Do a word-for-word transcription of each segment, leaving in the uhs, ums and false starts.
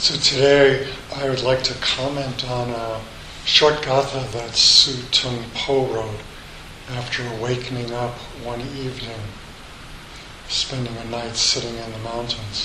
So today I would like to comment on a short gatha that Su Tung Po wrote after awakening up one evening, spending a night sitting in the mountains.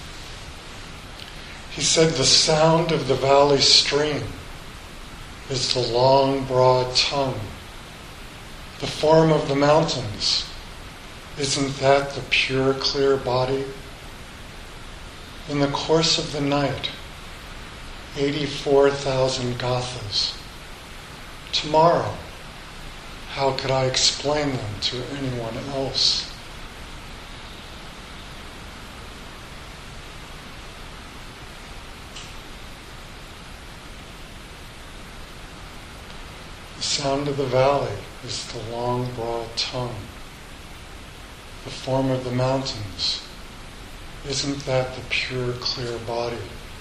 He said, "The sound of the valley stream is the long, broad tongue. The form of the mountains, isn't that the pure, clear body? In the course of the night, eighty-four thousand gathas. Tomorrow, how could I explain them to anyone else?" The sound of the valley is the long, broad tongue. The form of the mountains, isn't that the pure, clear body?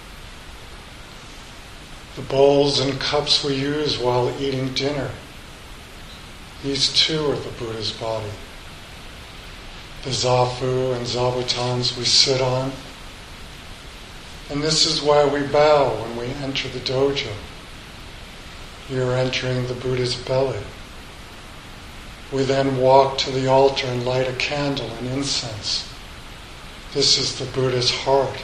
The bowls and cups we use while eating dinner, these too are the Buddha's body. The zafu and zabutons we sit on, and this is why we bow when we enter the dojo. We are entering the Buddha's belly. We then walk to the altar and light a candle and incense. This is the Buddha's heart.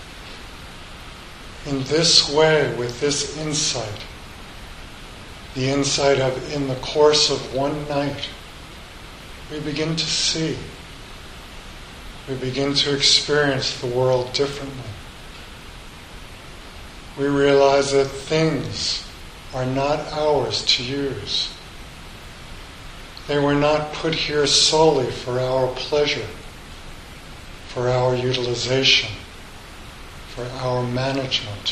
In this way, with this insight, the insight of in the course of one night, we begin to see, we begin to experience the world differently. We realize that things are not ours to use. They were not put here solely for our pleasure, for our utilization, for our management.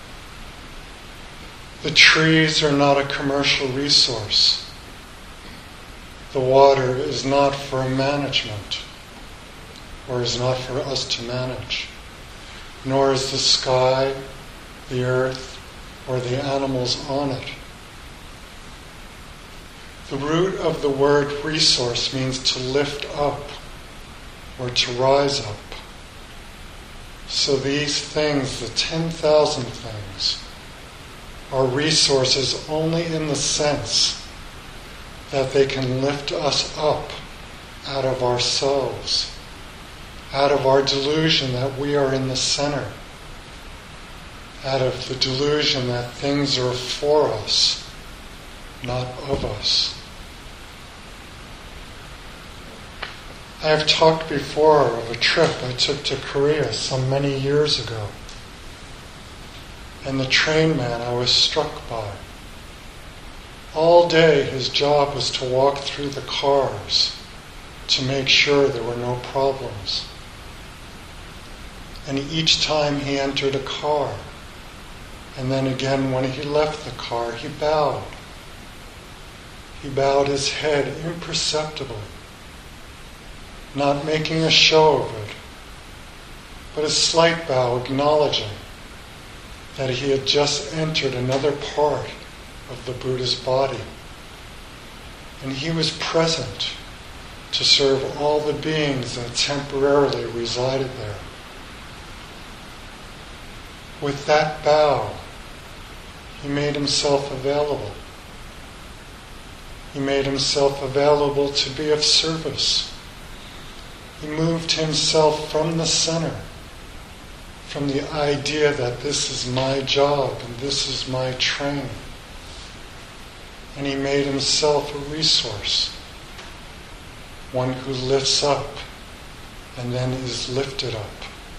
The trees are not a commercial resource. The water is not for management, or is not for us to manage, nor is the sky, the earth, or the animals on it. The root of the word resource means to lift up, or to rise up. So these things, the ten thousand things, are resources only in the sense that they can lift us up out of ourselves, out of our delusion that we are in the center, out of the delusion that things are for us, not of us. I have talked before of a trip I took to Korea some many years ago, and the train man I was struck by. All day his job was to walk through the cars to make sure there were no problems. And each time he entered a car, and then again when he left the car, he bowed. He bowed his head imperceptibly, not making a show of it, but a slight bow acknowledging that he had just entered another part of the Buddha's body, and he was present to serve all the beings that temporarily resided there. With that bow, he made himself available. He made himself available to be of service. He moved himself from the center, from the idea that this is my job and this is my train. And he made himself a resource, one who lifts up and then is lifted up.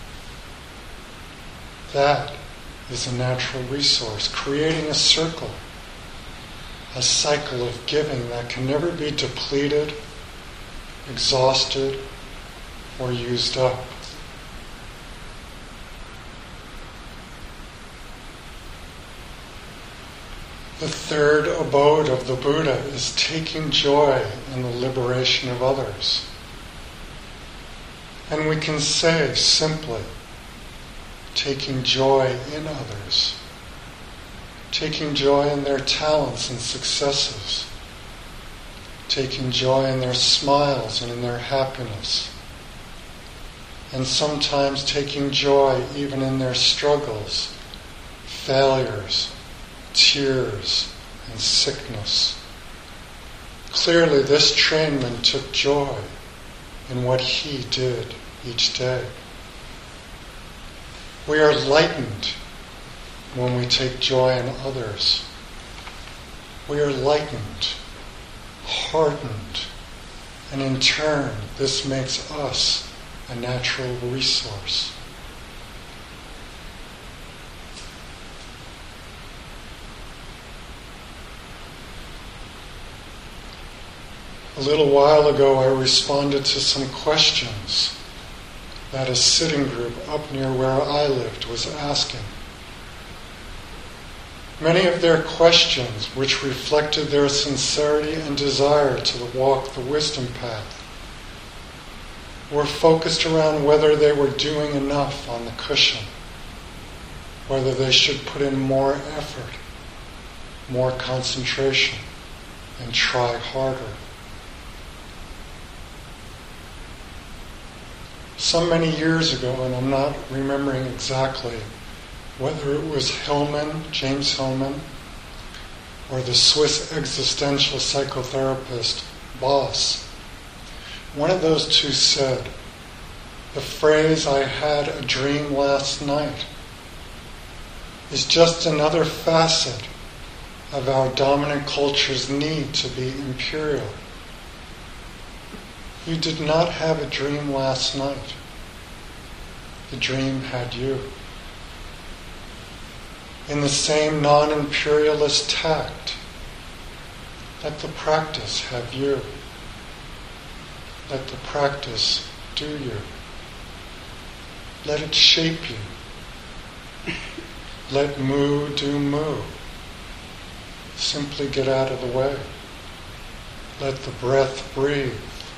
That is a natural resource, creating a circle, a cycle of giving that can never be depleted, exhausted, or used up. The third abode of the Buddha is taking joy in the liberation of others. And we can say simply, taking joy in others, taking joy in their talents and successes, taking joy in their smiles and in their happiness, and sometimes taking joy even in their struggles, failures, tears, and sickness. Clearly, this trainman took joy in what he did each day. We are lightened when we take joy in others. We are lightened, hardened, and in turn, this makes us a natural resource. A little while ago, I responded to some questions that a sitting group up near where I lived was asking. Many of their questions, which reflected their sincerity and desire to walk the wisdom path, were focused around whether they were doing enough on the cushion, whether they should put in more effort, more concentration, and try harder. So many years ago, and I'm not remembering exactly whether it was Hillman, James Hillman, or the Swiss existential psychotherapist Boss, one of those two said, the phrase, "I had a dream last night," is just another facet of our dominant culture's need to be imperial. You did not have a dream last night. The dream had you. In the same non-imperialist tact, let the practice have you. Let the practice do you. Let it shape you. Let mu do mu. Simply get out of the way. Let the breath breathe.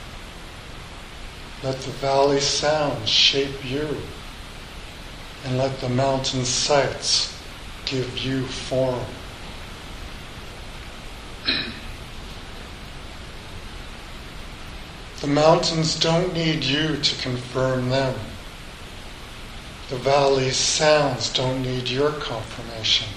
Let the valley sounds shape you. And let the mountain sights give you form. The mountains don't need you to confirm them. The valley's sounds don't need your confirmation.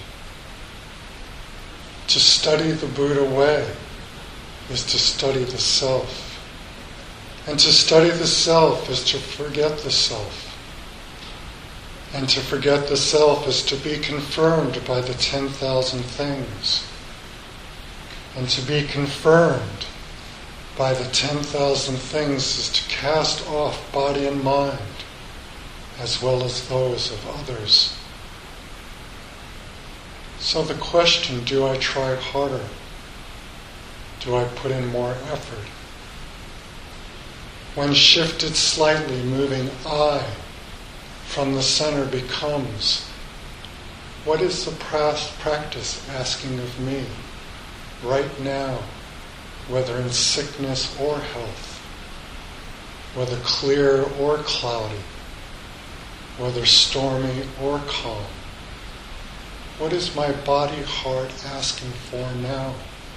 To study the Buddha way is to study the self. And to study the self is to forget the self. And to forget the self is to be confirmed by the ten thousand things. And to be confirmed by the ten thousand things is to cast off body and mind, as well as those of others. So the question, do I try harder? Do I put in more effort? When shifted slightly, moving I from the center becomes, what is the practice asking of me right now, whether in sickness or health, whether clear or cloudy, whether stormy or calm? What is my body, heart asking for now?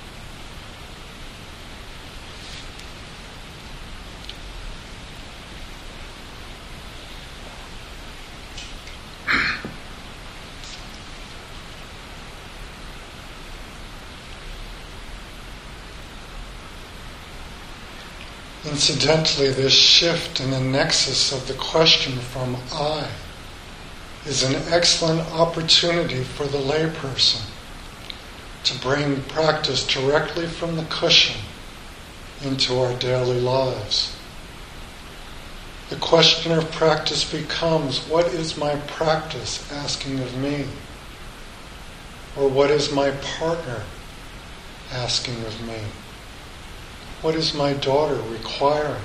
Incidentally, this shift in the nexus of the question from I is an excellent opportunity for the layperson to bring practice directly from the cushion into our daily lives. The question of practice becomes, what is my practice asking of me? Or what is my partner asking of me? What is my daughter requiring?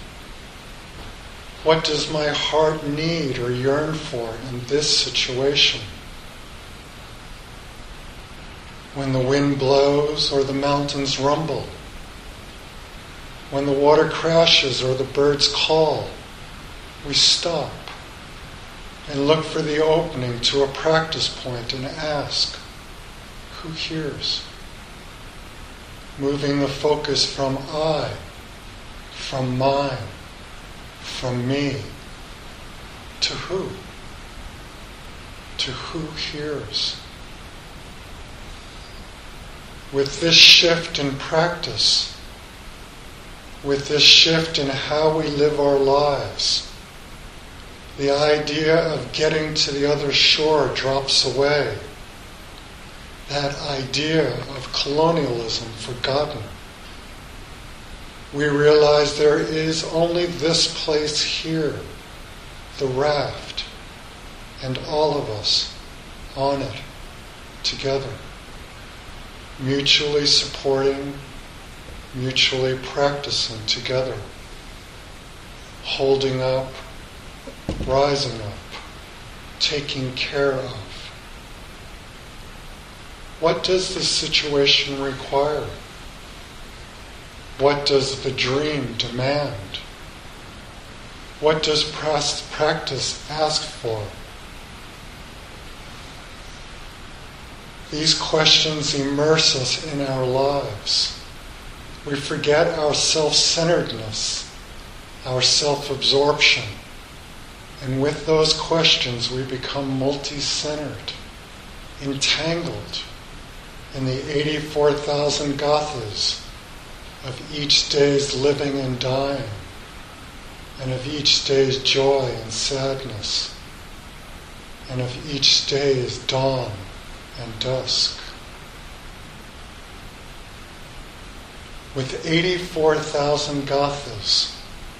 What does my heart need or yearn for in this situation? When the wind blows or the mountains rumble, when the water crashes or the birds call, we stop and look for the opening to a practice point and ask, who hears? Moving the focus from I, from mine, from me, to who? To who hears? With this shift in practice, with this shift in how we live our lives, the idea of getting to the other shore drops away. That idea of colonialism forgotten. We realize there is only this place here, the raft, and all of us on it together, mutually supporting, mutually practicing together, holding up, rising up, taking care of. What does the situation require? What does the dream demand? What does practice ask for? These questions immerse us in our lives. We forget our self-centeredness, our self-absorption, and with those questions we become multi-centered, entangled in the eighty-four thousand gathas of each day's living and dying, and of each day's joy and sadness, and of each day's dawn and dusk. With eighty-four thousand gathas,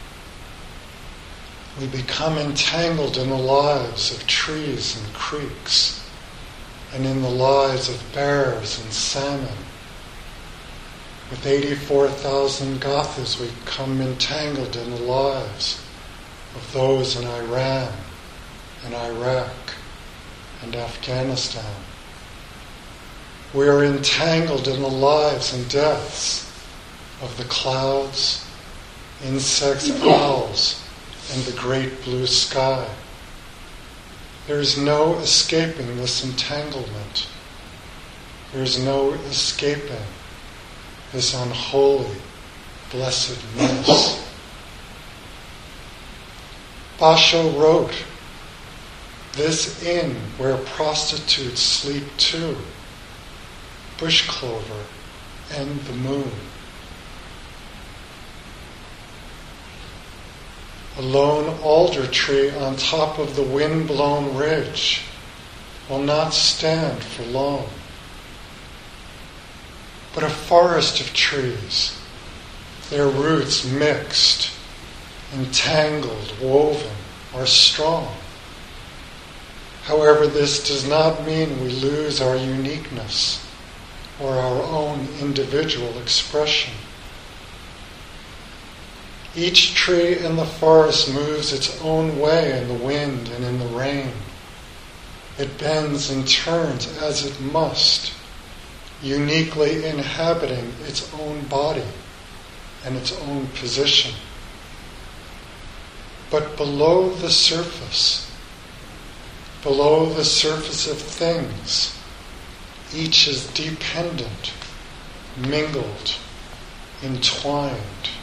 we become entangled in the lives of trees and creeks, and in the lives of bears and salmon. With eighty-four thousand gathas, we become entangled in the lives of those in Iran and Iraq and Afghanistan. We are entangled in the lives and deaths of the clouds, insects, owls, and the great blue sky. There is no escaping this entanglement. There is no escaping this unholy, blessed mess. Basho wrote, "This inn where prostitutes sleep too, bush clover and the moon." A lone alder tree on top of the wind-blown ridge will not stand for long. But a forest of trees, their roots mixed, entangled, woven, are strong. However, this does not mean we lose our uniqueness or our own individual expression. Each tree in the forest moves its own way in the wind and in the rain. It bends and turns as it must, uniquely inhabiting its own body and its own position. But below the surface, below the surface of things, each is dependent, mingled, entwined.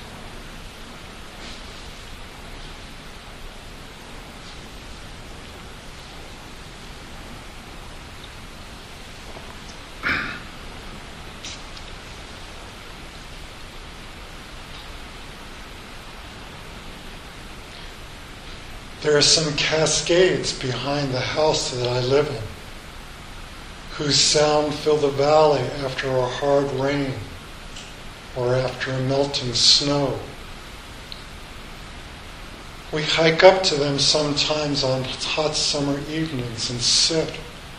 There are some cascades behind the house that I live in, whose sound fill the valley after a hard rain or after a melting snow. We hike up to them sometimes on hot summer evenings and sit.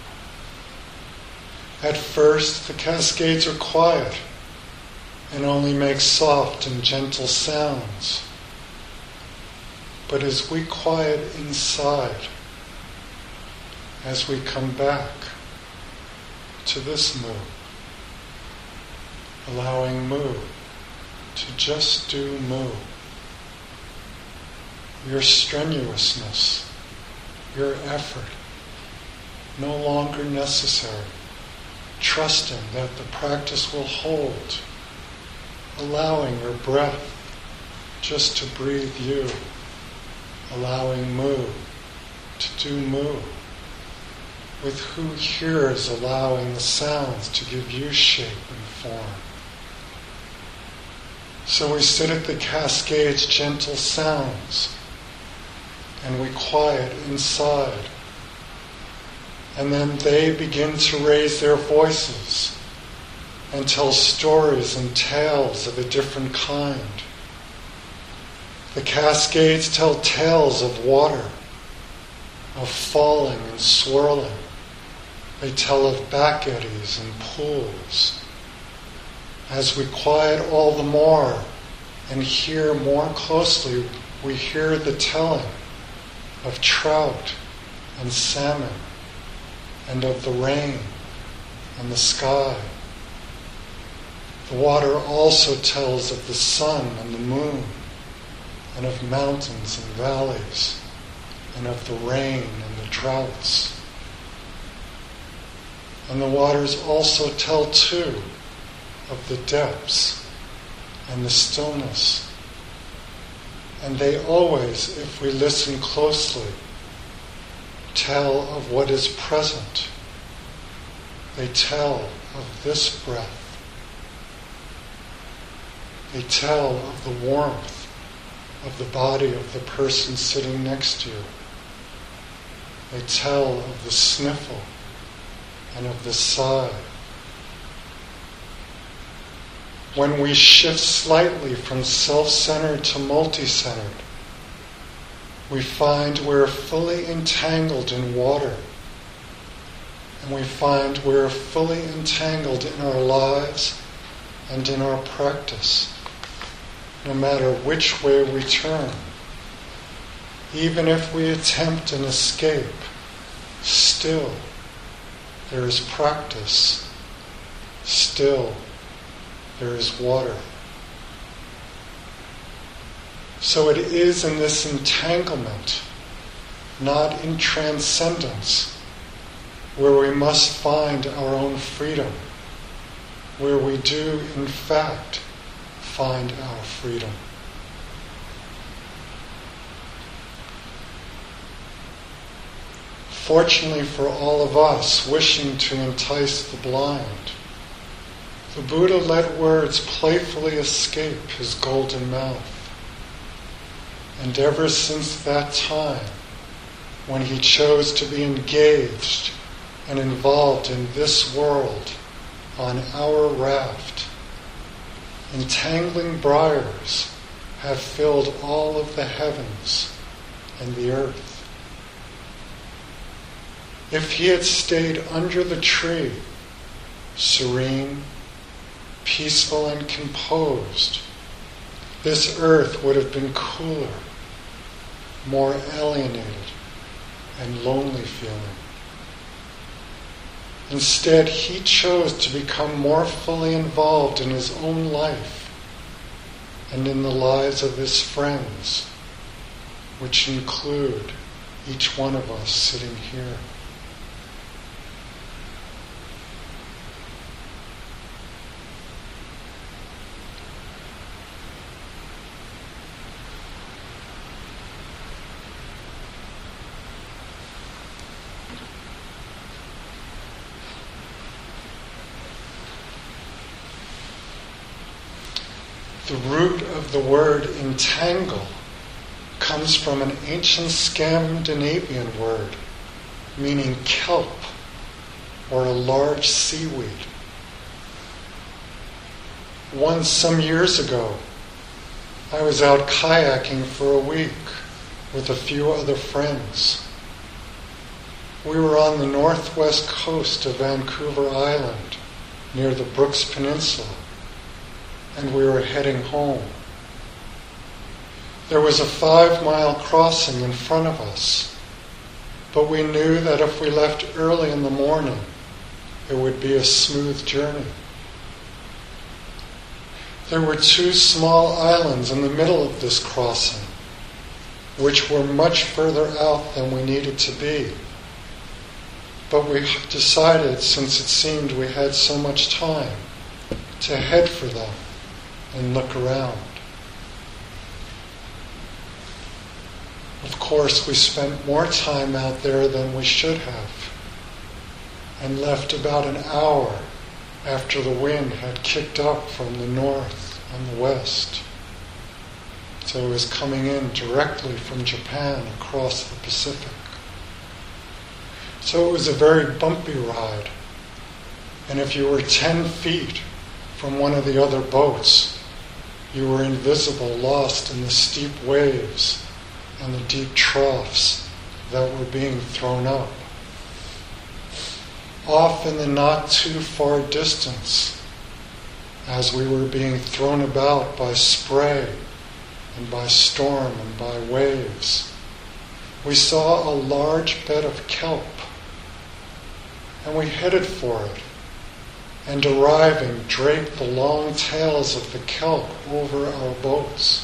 At first, the cascades are quiet and only make soft and gentle sounds. But as we quiet inside, as we come back to this Mu, allowing Mu to just do Mu, your strenuousness, your effort, no longer necessary, trusting that the practice will hold, allowing your breath just to breathe you, allowing Mu to do mu, with who hears allowing the sounds to give you shape and form. So we sit at the cascade's gentle sounds, and we quiet inside. And then they begin to raise their voices and tell stories and tales of a different kind. The cascades tell tales of water, of falling and swirling. They tell of back eddies and pools. As we quiet all the more and hear more closely, we hear the telling of trout and salmon, and of the rain and the sky. The water also tells of the sun and the moon, and of mountains and valleys, and of the rain and the droughts. And the waters also tell too of the depths and the stillness. And they always, if we listen closely, tell of what is present. They tell of this breath. They tell of the warmth of the body of the person sitting next to you. They tell of the sniffle and of the sigh. When we shift slightly from self-centered to multi-centered, we find we're fully entangled in water, and we find we're fully entangled in our lives and in our practice, no matter which way we turn. Even if we attempt an escape, still there is practice, still there is water. So it is in this entanglement, not in transcendence, where we must find our own freedom, where we do, in fact, find our freedom. Fortunately for all of us wishing to entice the blind, the Buddha let words playfully escape his golden mouth. And ever since that time, when he chose to be engaged and involved in this world on our raft, entangling briars have filled all of the heavens and the earth. If he had stayed under the tree, serene, peaceful and composed, this earth would have been cooler, more alienated and lonely feeling. Instead, he chose to become more fully involved in his own life and in the lives of his friends, which include each one of us sitting here. The root of the word entangle comes from an ancient Scandinavian word meaning kelp or a large seaweed. Once, some years ago, I was out kayaking for a week with a few other friends. We were on the northwest coast of Vancouver Island near the Brooks Peninsula, and we were heading home. There was a five-mile crossing in front of us, but we knew that if we left early in the morning, it would be a smooth journey. There were two small islands in the middle of this crossing, which were much further out than we needed to be. But we decided, since it seemed we had so much time, to head for them and look around. Of course, we spent more time out there than we should have, and left about an hour after the wind had kicked up from the north and the west. So it was coming in directly from Japan across the Pacific. So it was a very bumpy ride. And if you were ten feet from one of the other boats, you were invisible, lost in the steep waves and the deep troughs that were being thrown up. Off in the not too far distance, as we were being thrown about by spray and by storm and by waves, we saw a large bed of kelp, and we headed for it, and arriving draped the long tails of the kelp over our boats.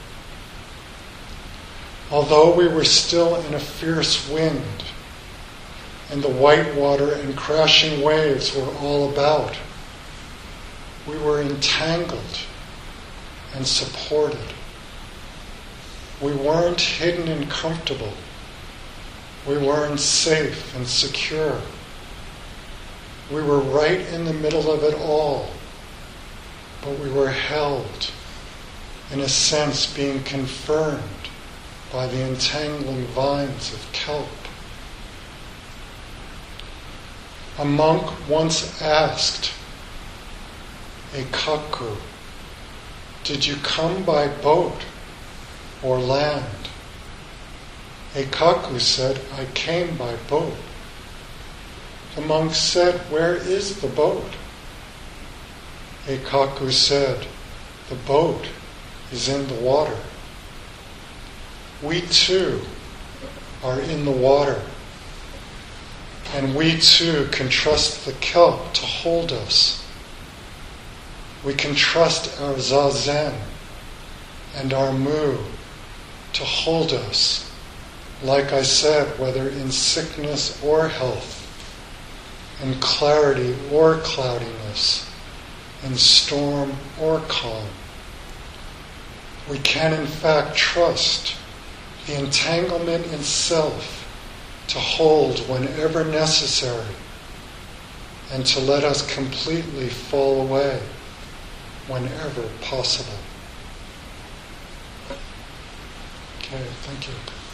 Although we were still in a fierce wind, and the white water and crashing waves were all about, we were entangled and supported. We weren't hidden and comfortable. We weren't safe and secure. We were right in the middle of it all, but we were held, in a sense being confirmed by the entangling vines of kelp. A monk once asked a kaku, "Did you come by boat or land?" A kaku said, "I came by boat." The monk said, "Where is the boat?" A kaku said, "The boat is in the water." We too are in the water, and we too can trust the kelp to hold us. We can trust our zazen and our mu to hold us, like I said, whether in sickness or health, in clarity or cloudiness, in storm or calm. We can in fact trust the entanglement itself to hold whenever necessary, and to let us completely fall away whenever possible. Okay, thank you.